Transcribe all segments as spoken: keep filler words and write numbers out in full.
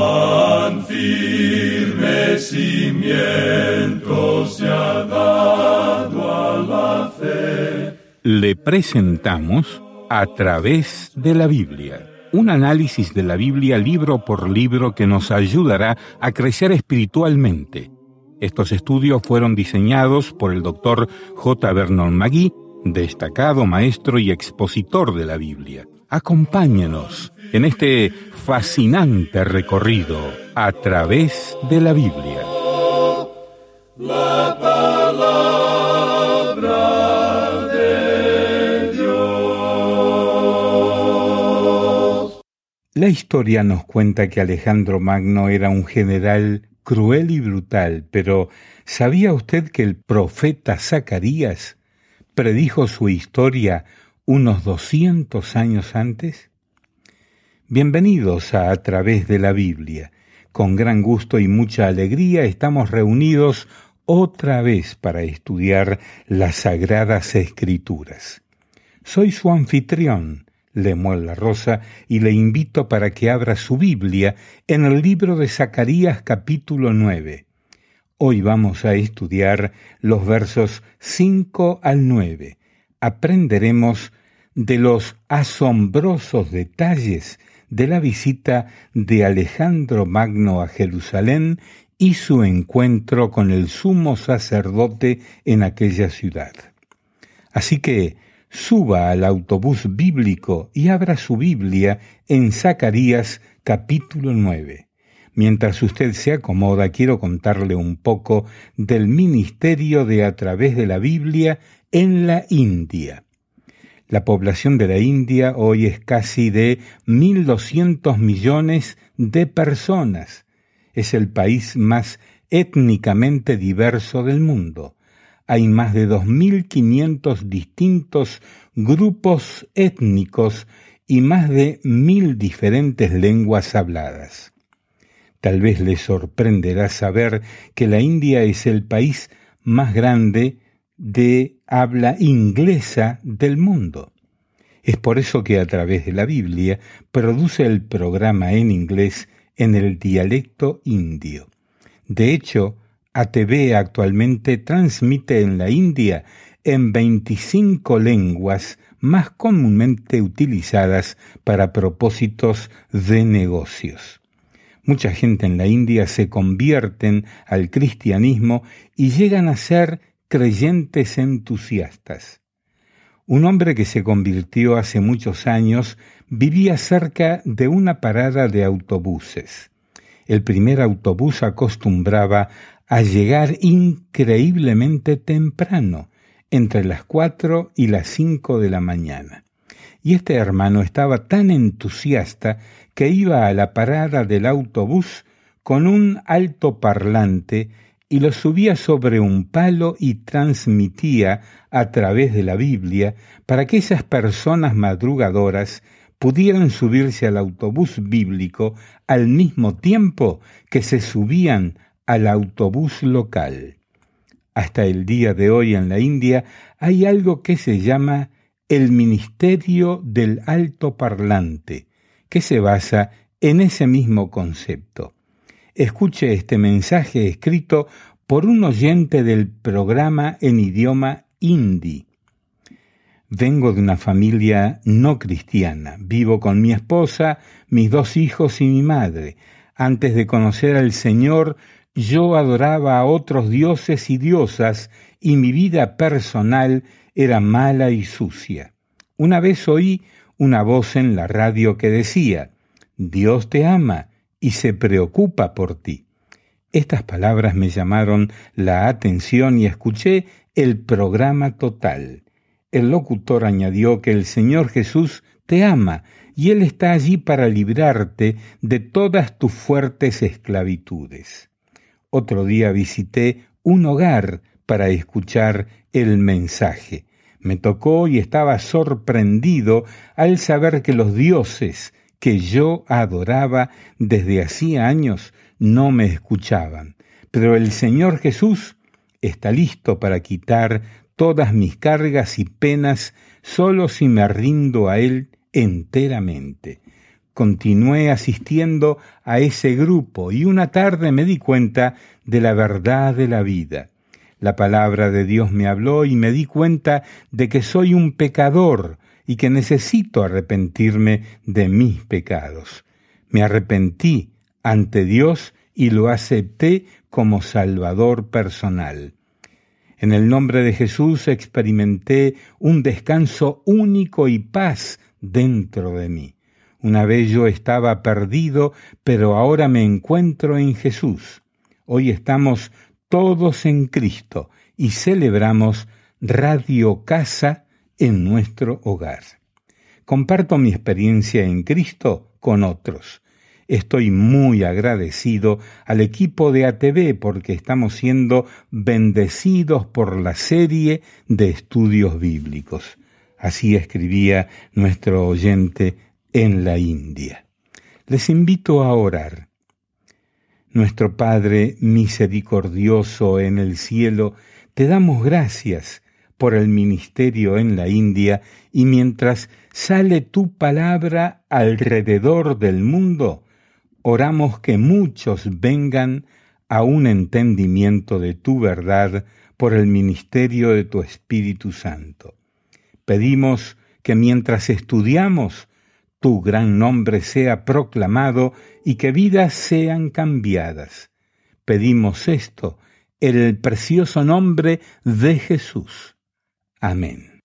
Cuán firme cimiento se ha dado a la fe. Le presentamos A través de la Biblia, un análisis de la Biblia libro por libro que nos ayudará a crecer espiritualmente. Estos estudios fueron diseñados por el doctor J. Vernon McGee, destacado maestro y expositor de la Biblia. Acompáñenos en este fascinante recorrido a través de la Biblia. La palabra de Dios. La historia nos cuenta que Alejandro Magno era un general cruel y brutal, pero ¿sabía usted que el profeta Zacarías predijo su historia unos doscientos años antes? Bienvenidos a A través de la Biblia. Con gran gusto y mucha alegría estamos reunidos otra vez para estudiar las Sagradas Escrituras. Soy su anfitrión, Lemuel La Rosa, y le invito para que abra su Biblia en el libro de Zacarías capítulo nueve. Hoy vamos a estudiar los versos cinco al nueve. Aprenderemos de los asombrosos detalles de la visita de Alejandro Magno a Jerusalén y su encuentro con el sumo sacerdote en aquella ciudad. Así que suba al autobús bíblico y abra su Biblia en Zacarías capítulo nueve. Mientras usted se acomoda, quiero contarle un poco del ministerio de A través de la Biblia en la India. La población de la India hoy es casi de mil doscientos millones de personas. Es el país más étnicamente diverso del mundo. Hay más de dos mil quinientos distintos grupos étnicos y más de mil diferentes lenguas habladas. Tal vez les sorprenderá saber que la India es el país más grande de habla inglesa del mundo. Es por eso que A través de la Biblia produce el programa en inglés en el dialecto indio. De hecho, A T V actualmente transmite en la India en veinticinco lenguas más comúnmente utilizadas para propósitos de negocios. Mucha gente en la India se convierten al cristianismo y llegan a ser creyentes entusiastas. Un hombre que se convirtió hace muchos años vivía cerca de una parada de autobuses. El primer autobús acostumbraba a llegar increíblemente temprano, entre las cuatro y las cinco de la mañana. Y este hermano estaba tan entusiasta que iba a la parada del autobús con un altoparlante y lo subía sobre un palo y transmitía a través de la Biblia para que esas personas madrugadoras pudieran subirse al autobús bíblico al mismo tiempo que se subían al autobús local. Hasta el día de hoy en la India hay algo que se llama el Ministerio del Altoparlante, que se basa en ese mismo concepto. Escuche este mensaje escrito por un oyente del programa en idioma hindi. Vengo de una familia no cristiana. Vivo con mi esposa, mis dos hijos y mi madre. Antes de conocer al Señor, yo adoraba a otros dioses y diosas y mi vida personal era mala y sucia. Una vez oí una voz en la radio que decía: Dios te ama y se preocupa por ti. Estas palabras me llamaron la atención y escuché el programa total. El locutor añadió que el Señor Jesús te ama y Él está allí para librarte de todas tus fuertes esclavitudes. Otro día visité un hogar para escuchar el mensaje. Me tocó y estaba sorprendido al saber que los dioses que yo adoraba desde hacía años no me escuchaban. Pero el Señor Jesús está listo para quitar todas mis cargas y penas solo si me rindo a Él enteramente. continué asistiendo a ese grupo y una tarde me di cuenta de la verdad de la vida. La palabra de Dios me habló y me di cuenta de que soy un pecador y que necesito arrepentirme de mis pecados. Me arrepentí ante Dios y lo acepté como Salvador personal. En el nombre de Jesús experimenté un descanso único y paz dentro de mí. Una vez yo estaba perdido, pero ahora me encuentro en Jesús. Hoy estamos todos en Cristo y celebramos Radio Casa en nuestro hogar. Comparto mi experiencia en Cristo con otros. Estoy muy agradecido al equipo de A T V porque estamos siendo bendecidos por la serie de estudios bíblicos. Así escribía nuestro oyente en la India. Les invito a orar. Nuestro Padre misericordioso en el cielo, te damos gracias por el ministerio en la India y mientras sale tu palabra alrededor del mundo, oramos que muchos vengan a un entendimiento de tu verdad por el ministerio de tu Espíritu Santo. Pedimos que mientras estudiamos, tu gran nombre sea proclamado y que vidas sean cambiadas. Pedimos esto en el precioso nombre de Jesús. Amén.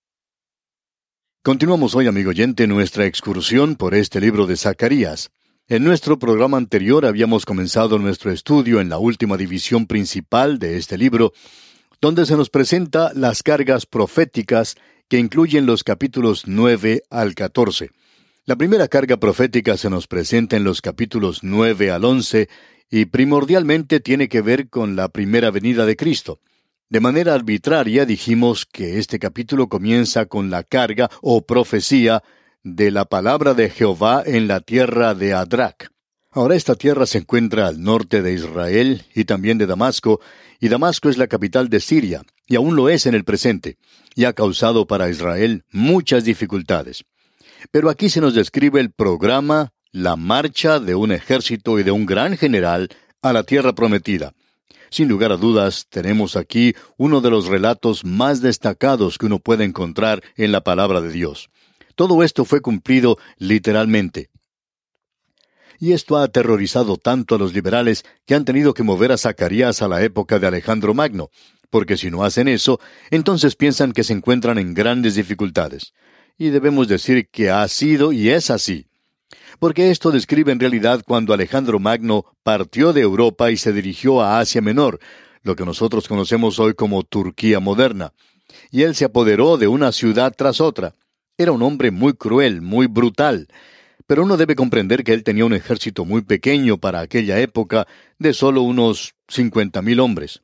Continuamos hoy, amigo oyente, nuestra excursión por este libro de Zacarías. En nuestro programa anterior habíamos comenzado nuestro estudio en la última división principal de este libro, donde se nos presenta las cargas proféticas que incluyen los capítulos nueve al catorce. La primera carga profética se nos presenta en los capítulos nueve al once y primordialmente tiene que ver con la primera venida de Cristo. De manera arbitraria dijimos que este capítulo comienza con la carga o profecía de la palabra de Jehová en la tierra de Adrac. Ahora esta tierra se encuentra al norte de Israel y también de Damasco, y Damasco es la capital de Siria, y aún lo es en el presente, y ha causado para Israel muchas dificultades. Pero aquí se nos describe el programa, la marcha de un ejército y de un gran general a la tierra prometida. Sin lugar a dudas, tenemos aquí uno de los relatos más destacados que uno puede encontrar en la palabra de Dios. Todo esto fue cumplido literalmente. Y esto ha aterrorizado tanto a los liberales que han tenido que mover a Zacarías a la época de Alejandro Magno, porque si no hacen eso, entonces piensan que se encuentran en grandes dificultades. Y debemos decir que ha sido y es así. Porque esto describe en realidad cuando Alejandro Magno partió de Europa y se dirigió a Asia Menor, lo que nosotros conocemos hoy como Turquía moderna. Y él se apoderó de una ciudad tras otra. Era un hombre muy cruel, muy brutal. Pero uno debe comprender que él tenía un ejército muy pequeño para aquella época, de solo unos cincuenta mil hombres.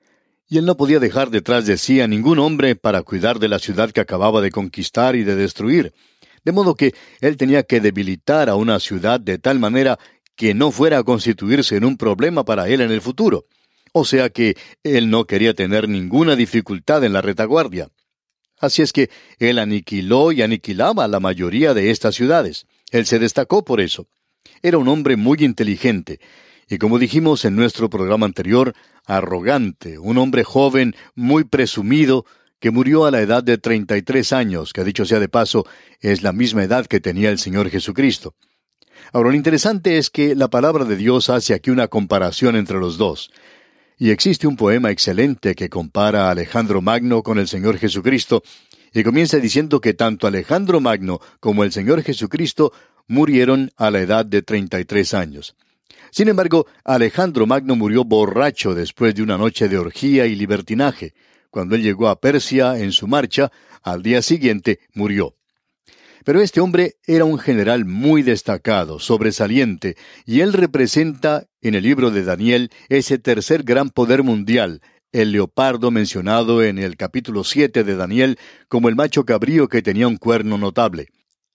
Y él no podía dejar detrás de sí a ningún hombre para cuidar de la ciudad que acababa de conquistar y de destruir. De modo que él tenía que debilitar a una ciudad de tal manera que no fuera a constituirse en un problema para él en el futuro. O sea que él no quería tener ninguna dificultad en la retaguardia. Así es que él aniquiló y aniquilaba a la mayoría de estas ciudades. Él se destacó por eso. Era un hombre muy inteligente, y como dijimos en nuestro programa anterior, arrogante, un hombre joven, muy presumido, que murió a la edad de treinta y tres años, que dicho sea de paso, es la misma edad que tenía el Señor Jesucristo. Ahora, lo interesante es que la palabra de Dios hace aquí una comparación entre los dos. Y existe un poema excelente que compara a Alejandro Magno con el Señor Jesucristo, y comienza diciendo que tanto Alejandro Magno como el Señor Jesucristo murieron a la edad de treinta y tres años. Sin embargo, Alejandro Magno murió borracho después de una noche de orgía y libertinaje. Cuando él llegó a Persia en su marcha, al día siguiente murió. Pero este hombre era un general muy destacado, sobresaliente, y él representa en el libro de Daniel ese tercer gran poder mundial, el leopardo mencionado en el capítulo siete de Daniel como el macho cabrío que tenía un cuerno notable.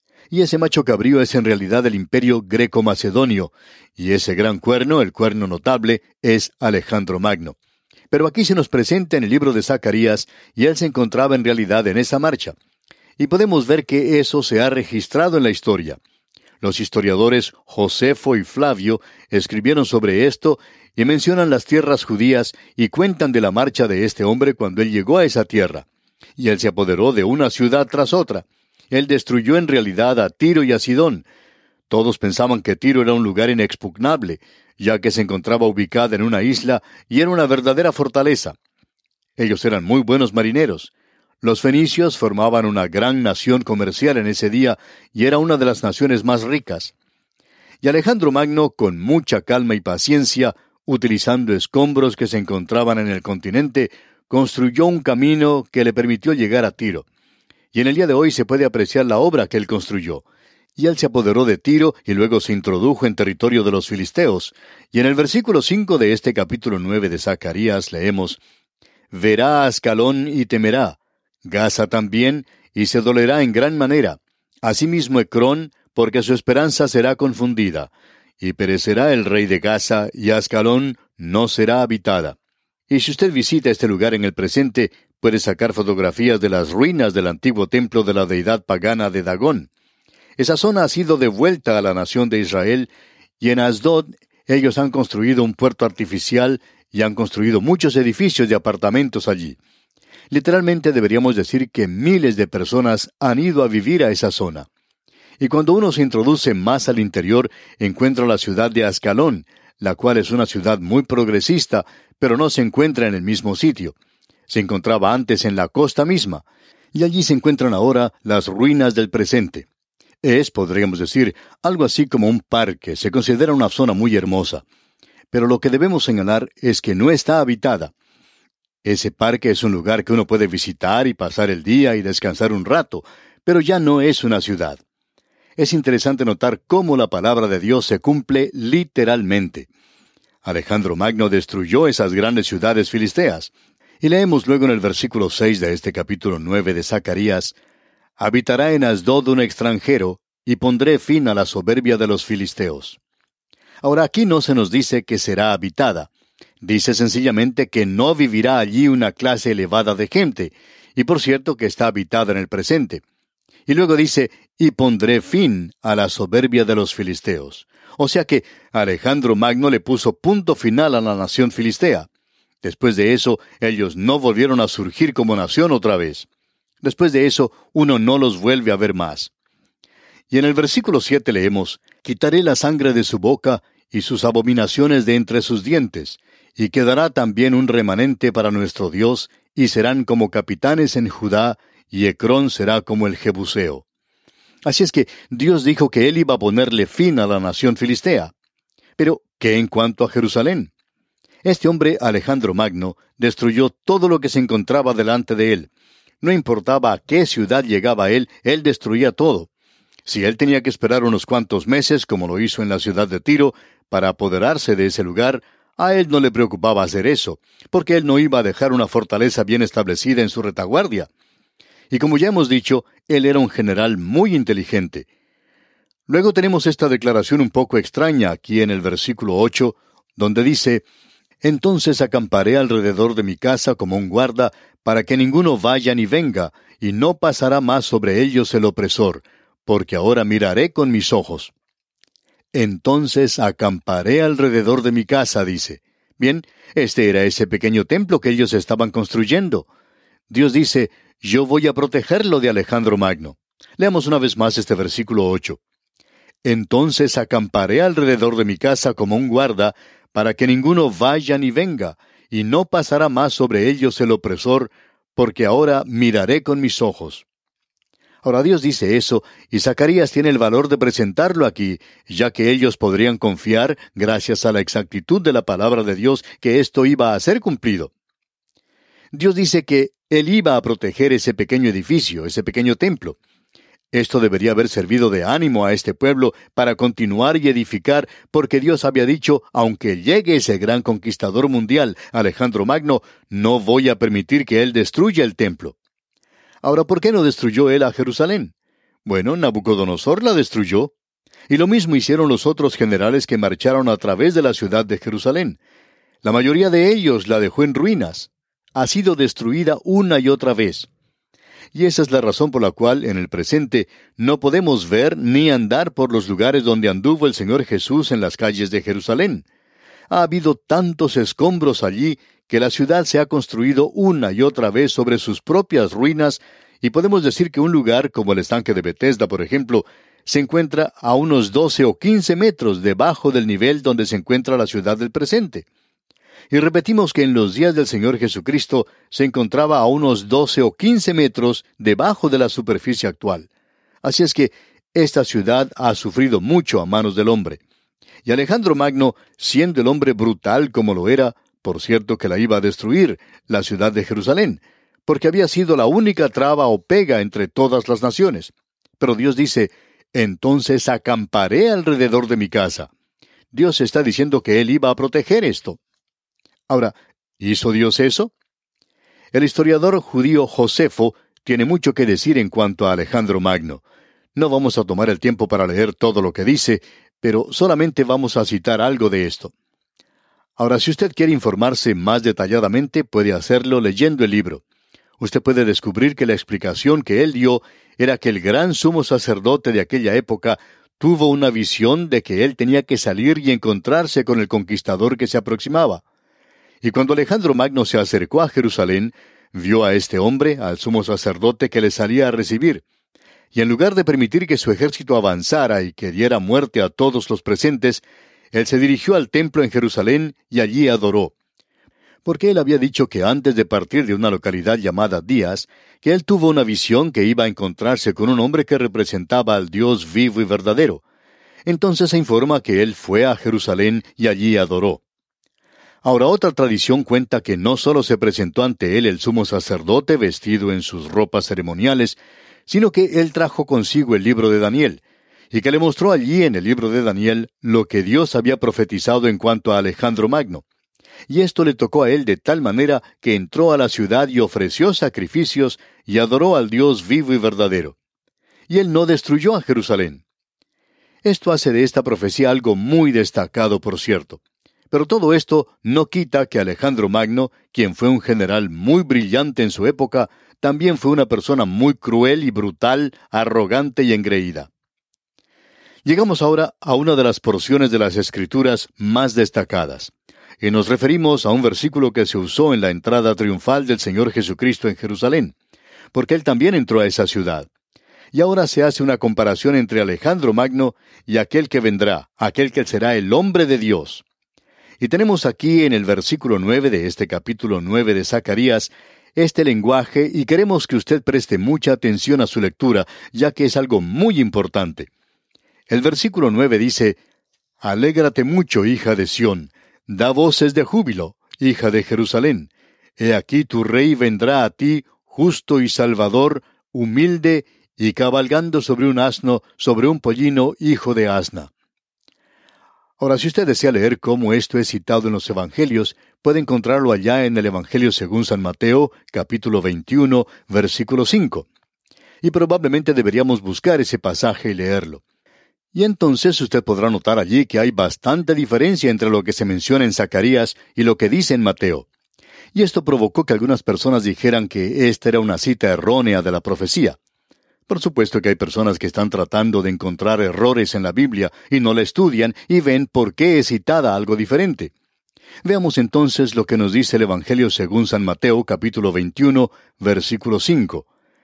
Y ese macho cabrío es en realidad el imperio greco-macedonio, y ese gran cuerno, el cuerno notable, es Alejandro Magno. Pero aquí se nos presenta en el libro de Zacarías, y él se encontraba en realidad en esa marcha. Y podemos ver que eso se ha registrado en la historia. Los historiadores Josefo y Flavio escribieron sobre esto y mencionan las tierras judías y cuentan de la marcha de este hombre cuando él llegó a esa tierra. Y él se apoderó de una ciudad tras otra. Él destruyó en realidad a Tiro y a Sidón. Todos pensaban que Tiro era un lugar inexpugnable, ya que se encontraba ubicada en una isla y era una verdadera fortaleza. Ellos eran muy buenos marineros. Los fenicios formaban una gran nación comercial en ese día y era una de las naciones más ricas. Y Alejandro Magno, con mucha calma y paciencia, utilizando escombros que se encontraban en el continente, construyó un camino que le permitió llegar a Tiro. Y en el día de hoy se puede apreciar la obra que él construyó. Y él se apoderó de Tiro y luego se introdujo en territorio de los filisteos. Y en el versículo cinco de este capítulo nueve de Zacarías leemos: «Verá a Ascalón y temerá, Gaza también, y se dolerá en gran manera. Asimismo Ecrón, porque su esperanza será confundida. Y perecerá el rey de Gaza, y Ascalón no será habitada». Y si usted visita este lugar en el presente, puede sacar fotografías de las ruinas del antiguo templo de la deidad pagana de Dagón. Esa zona ha sido devuelta a la nación de Israel, y en Asdod ellos han construido un puerto artificial y han construido muchos edificios de apartamentos allí. Literalmente deberíamos decir que miles de personas han ido a vivir a esa zona. Y cuando uno se introduce más al interior, encuentra la ciudad de Ascalón, la cual es una ciudad muy progresista, pero no se encuentra en el mismo sitio. Se encontraba antes en la costa misma, y allí se encuentran ahora las ruinas del presente. Es, podríamos decir, algo así como un parque, se considera una zona muy hermosa. Pero lo que debemos señalar es que no está habitada. Ese parque es un lugar que uno puede visitar y pasar el día y descansar un rato, pero ya no es una ciudad. Es interesante notar cómo la palabra de Dios se cumple literalmente. Alejandro Magno destruyó esas grandes ciudades filisteas. Y leemos luego en el versículo seis de este capítulo nueve de Zacarías: «Habitará en Asdod un extranjero, y pondré fin a la soberbia de los filisteos». Ahora aquí no se nos dice que será habitada. Dice sencillamente que no vivirá allí una clase elevada de gente, y por cierto que está habitada en el presente. Y luego dice: «Y pondré fin a la soberbia de los filisteos». O sea que Alejandro Magno le puso punto final a la nación filistea. Después de eso, ellos no volvieron a surgir como nación otra vez. Después de eso, uno no los vuelve a ver más. Y en el versículo siete leemos: «Quitaré la sangre de su boca y sus abominaciones de entre sus dientes, y quedará también un remanente para nuestro Dios, y serán como capitanes en Judá, y Ecrón será como el Jebuseo». Así es que Dios dijo que Él iba a ponerle fin a la nación filistea. Pero, ¿qué en cuanto a Jerusalén? Este hombre, Alejandro Magno, destruyó todo lo que se encontraba delante de él. No importaba a qué ciudad llegaba él, él destruía todo. Si él tenía que esperar unos cuantos meses, como lo hizo en la ciudad de Tiro, para apoderarse de ese lugar, a él no le preocupaba hacer eso, porque él no iba a dejar una fortaleza bien establecida en su retaguardia. Y como ya hemos dicho, él era un general muy inteligente. Luego tenemos esta declaración un poco extraña aquí en el versículo ocho, donde dice: «Entonces acamparé alrededor de mi casa como un guarda, para que ninguno vaya ni venga, y no pasará más sobre ellos el opresor, porque ahora miraré con mis ojos». Entonces acamparé alrededor de mi casa, dice. Bien, este era ese pequeño templo que ellos estaban construyendo. Dios dice: «Yo voy a protegerlo de Alejandro Magno». Leamos una vez más este versículo ocho. «Entonces acamparé alrededor de mi casa como un guarda, para que ninguno vaya ni venga, y no pasará más sobre ellos el opresor, porque ahora miraré con mis ojos». Ahora Dios dice eso, y Zacarías tiene el valor de presentarlo aquí, ya que ellos podrían confiar, gracias a la exactitud de la palabra de Dios, que esto iba a ser cumplido. Dios dice que Él iba a proteger ese pequeño edificio, ese pequeño templo. Esto debería haber servido de ánimo a este pueblo para continuar y edificar, porque Dios había dicho: aunque llegue ese gran conquistador mundial, Alejandro Magno, no voy a permitir que él destruya el templo. Ahora, ¿por qué no destruyó él a Jerusalén? Bueno, Nabucodonosor la destruyó. Y lo mismo hicieron los otros generales que marcharon a través de la ciudad de Jerusalén. La mayoría de ellos la dejó en ruinas. Ha sido destruida una y otra vez. Y esa es la razón por la cual, en el presente, no podemos ver ni andar por los lugares donde anduvo el Señor Jesús en las calles de Jerusalén. Ha habido tantos escombros allí que la ciudad se ha construido una y otra vez sobre sus propias ruinas, y podemos decir que un lugar como el estanque de Bethesda, por ejemplo, se encuentra a unos doce o quince metros debajo del nivel donde se encuentra la ciudad del presente. Y repetimos que en los días del Señor Jesucristo se encontraba a unos doce o quince metros debajo de la superficie actual. Así es que esta ciudad ha sufrido mucho a manos del hombre. Y Alejandro Magno, siendo el hombre brutal como lo era, por cierto que la iba a destruir, la ciudad de Jerusalén, porque había sido la única traba o pega entre todas las naciones. Pero Dios dice, entonces acamparé alrededor de mi casa. Dios está diciendo que Él iba a proteger esto. Ahora, ¿hizo Dios eso? El historiador judío Josefo tiene mucho que decir en cuanto a Alejandro Magno. No vamos a tomar el tiempo para leer todo lo que dice, pero solamente vamos a citar algo de esto. Ahora, si usted quiere informarse más detalladamente, puede hacerlo leyendo el libro. Usted puede descubrir que la explicación que él dio era que el gran sumo sacerdote de aquella época tuvo una visión de que él tenía que salir y encontrarse con el conquistador que se aproximaba. Y cuando Alejandro Magno se acercó a Jerusalén, vio a este hombre, al sumo sacerdote, que le salía a recibir. Y en lugar de permitir que su ejército avanzara y que diera muerte a todos los presentes, él se dirigió al templo en Jerusalén y allí adoró. Porque él había dicho que antes de partir de una localidad llamada Días, que él tuvo una visión que iba a encontrarse con un hombre que representaba al Dios vivo y verdadero. Entonces se informa que él fue a Jerusalén y allí adoró. Ahora, otra tradición cuenta que no solo se presentó ante él el sumo sacerdote vestido en sus ropas ceremoniales, sino que él trajo consigo el libro de Daniel, y que le mostró allí en el libro de Daniel lo que Dios había profetizado en cuanto a Alejandro Magno. Y esto le tocó a él de tal manera que entró a la ciudad y ofreció sacrificios y adoró al Dios vivo y verdadero. Y él no destruyó a Jerusalén. Esto hace de esta profecía algo muy destacado, por cierto. Pero todo esto no quita que Alejandro Magno, quien fue un general muy brillante en su época, también fue una persona muy cruel y brutal, arrogante y engreída. Llegamos ahora a una de las porciones de las Escrituras más destacadas. Y nos referimos a un versículo que se usó en la entrada triunfal del Señor Jesucristo en Jerusalén, porque Él también entró a esa ciudad. Y ahora se hace una comparación entre Alejandro Magno y aquel que vendrá, aquel que será el hombre de Dios. Y tenemos aquí en el versículo nueve de este capítulo nueve de Zacarías, este lenguaje, y queremos que usted preste mucha atención a su lectura, ya que es algo muy importante. El versículo nueve dice, «Alégrate mucho, hija de Sión, da voces de júbilo, hija de Jerusalén. He aquí tu rey vendrá a ti, justo y salvador, humilde, y cabalgando sobre un asno, sobre un pollino, hijo de asna». Ahora, si usted desea leer cómo esto es citado en los Evangelios, puede encontrarlo allá en el Evangelio según San Mateo, capítulo veintiuno, versículo cinco. Y probablemente deberíamos buscar ese pasaje y leerlo. Y entonces usted podrá notar allí que hay bastante diferencia entre lo que se menciona en Zacarías y lo que dice en Mateo. Y esto provocó que algunas personas dijeran que esta era una cita errónea de la profecía. Por supuesto que hay personas que están tratando de encontrar errores en la Biblia y no la estudian y ven por qué es citada algo diferente. Veamos entonces lo que nos dice el Evangelio según San Mateo, capítulo veintiuno, versículo cinco.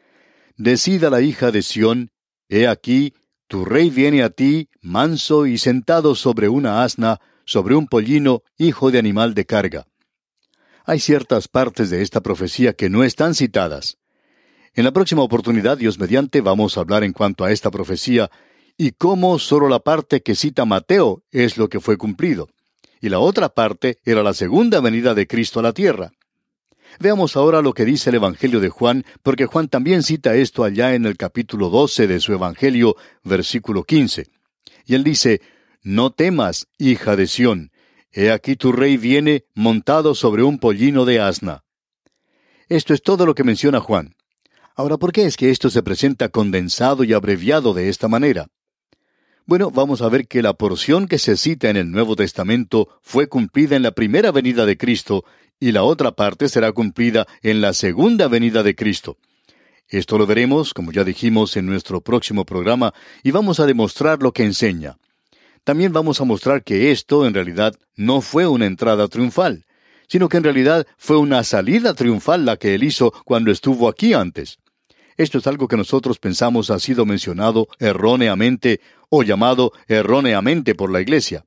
Decida la hija de Sión, he aquí, tu rey viene a ti, manso y sentado sobre una asna, sobre un pollino, hijo de animal de carga. Hay ciertas partes de esta profecía que no están citadas. En la próxima oportunidad, Dios mediante, vamos a hablar en cuanto a esta profecía y cómo solo la parte que cita Mateo es lo que fue cumplido. Y la otra parte era la segunda venida de Cristo a la tierra. Veamos ahora lo que dice el Evangelio de Juan, porque Juan también cita esto allá en el capítulo doce de su Evangelio, versículo quince. Y él dice, «No temas, hija de Sión, he aquí tu rey viene montado sobre un pollino de asna». Esto es todo lo que menciona Juan. Ahora, ¿por qué es que esto se presenta condensado y abreviado de esta manera? Bueno, vamos a ver que la porción que se cita en el Nuevo Testamento fue cumplida en la primera venida de Cristo y la otra parte será cumplida en la segunda venida de Cristo. Esto lo veremos, como ya dijimos, en nuestro próximo programa, y vamos a demostrar lo que enseña. También vamos a mostrar que esto, en realidad, no fue una entrada triunfal, sino que en realidad fue una salida triunfal la que él hizo cuando estuvo aquí antes. Esto es algo que nosotros pensamos ha sido mencionado erróneamente o llamado erróneamente por la Iglesia.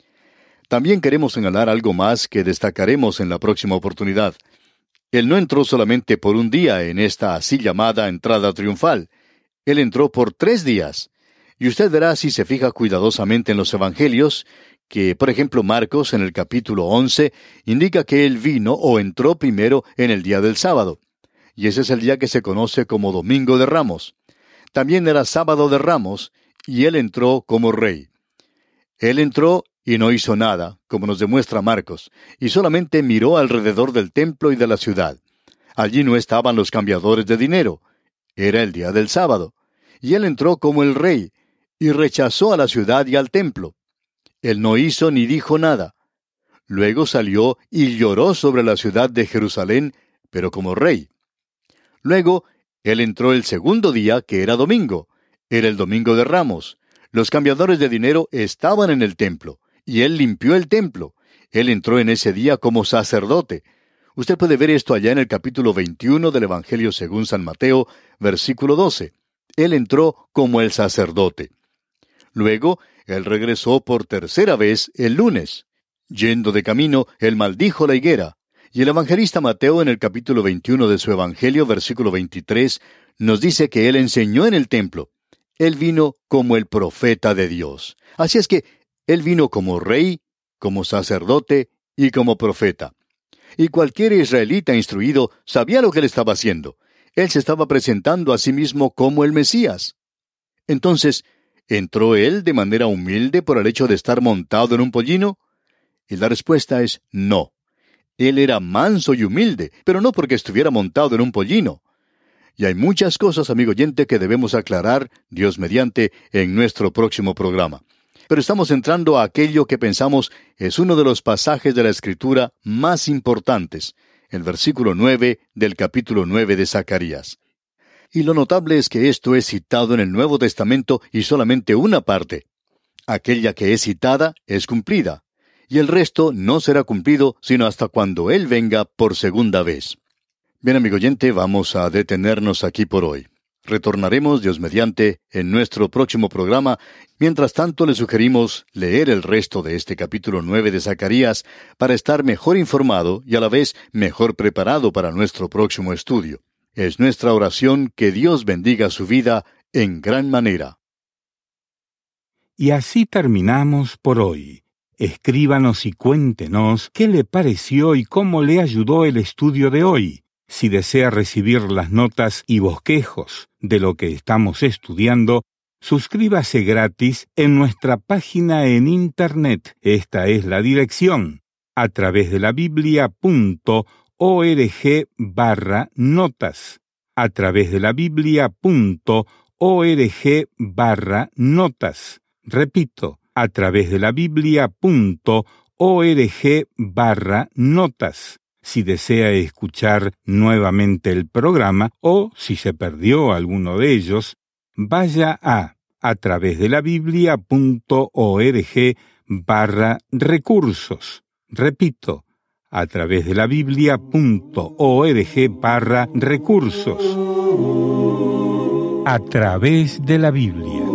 También queremos señalar algo más que destacaremos en la próxima oportunidad. Él no entró solamente por un día en esta así llamada entrada triunfal. Él entró por tres días. Y usted verá si se fija cuidadosamente en los evangelios, que, por ejemplo, Marcos, en el capítulo once, indica que él vino o entró primero en el día del sábado. Y ese es el día que se conoce como Domingo de Ramos. También era sábado de Ramos, y él entró como rey. Él entró y no hizo nada, como nos demuestra Marcos, y solamente miró alrededor del templo y de la ciudad. Allí no estaban los cambiadores de dinero. Era el día del sábado. Y él entró como el rey, y rechazó a la ciudad y al templo. Él no hizo ni dijo nada. Luego salió y lloró sobre la ciudad de Jerusalén, pero como rey. Luego, él entró el segundo día, que era domingo. Era el Domingo de Ramos. Los cambiadores de dinero estaban en el templo, y él limpió el templo. Él entró en ese día como sacerdote. Usted puede ver esto allá en el capítulo veintiuno del Evangelio según San Mateo, versículo doce. Él entró como el sacerdote. Luego, él regresó por tercera vez el lunes. Yendo de camino, él maldijo la higuera. Y el evangelista Mateo, en el capítulo veintiuno de su Evangelio, versículo veintitrés, nos dice que él enseñó en el templo. Él vino como el profeta de Dios. Así es que él vino como rey, como sacerdote y como profeta. Y cualquier israelita instruido sabía lo que él estaba haciendo. Él se estaba presentando a sí mismo como el Mesías. Entonces, ¿entró él de manera humilde por el hecho de estar montado en un pollino? Y la respuesta es no. Él era manso y humilde, pero no porque estuviera montado en un pollino. Y hay muchas cosas, amigo oyente, que debemos aclarar, Dios mediante, en nuestro próximo programa. Pero estamos entrando a aquello que pensamos es uno de los pasajes de la Escritura más importantes, el versículo nueve del capítulo nueve de Zacarías. Y lo notable es que esto es citado en el Nuevo Testamento y solamente una parte. Aquella que es citada es cumplida, y el resto no será cumplido sino hasta cuando Él venga por segunda vez. Bien, amigo oyente, vamos a detenernos aquí por hoy. Retornaremos, Dios mediante, en nuestro próximo programa. Mientras tanto, le sugerimos leer el resto de este capítulo nueve de Zacarías para estar mejor informado y a la vez mejor preparado para nuestro próximo estudio. Es nuestra oración que Dios bendiga su vida en gran manera. Y así terminamos por hoy. Escríbanos y cuéntenos qué le pareció y cómo le ayudó el estudio de hoy. Si desea recibir las notas y bosquejos de lo que estamos estudiando, suscríbase gratis en nuestra página en Internet. Esta es la dirección: a través de la biblia punto org barra notas. A través de la biblia punto org barra notas. Repito, a través de la biblia punto org barra notas. Si desea escuchar nuevamente el programa o si se perdió alguno de ellos, vaya a a través de la biblia punto org barra recursos. Repito, a través de la biblia punto org barra recursos. A través de la Biblia.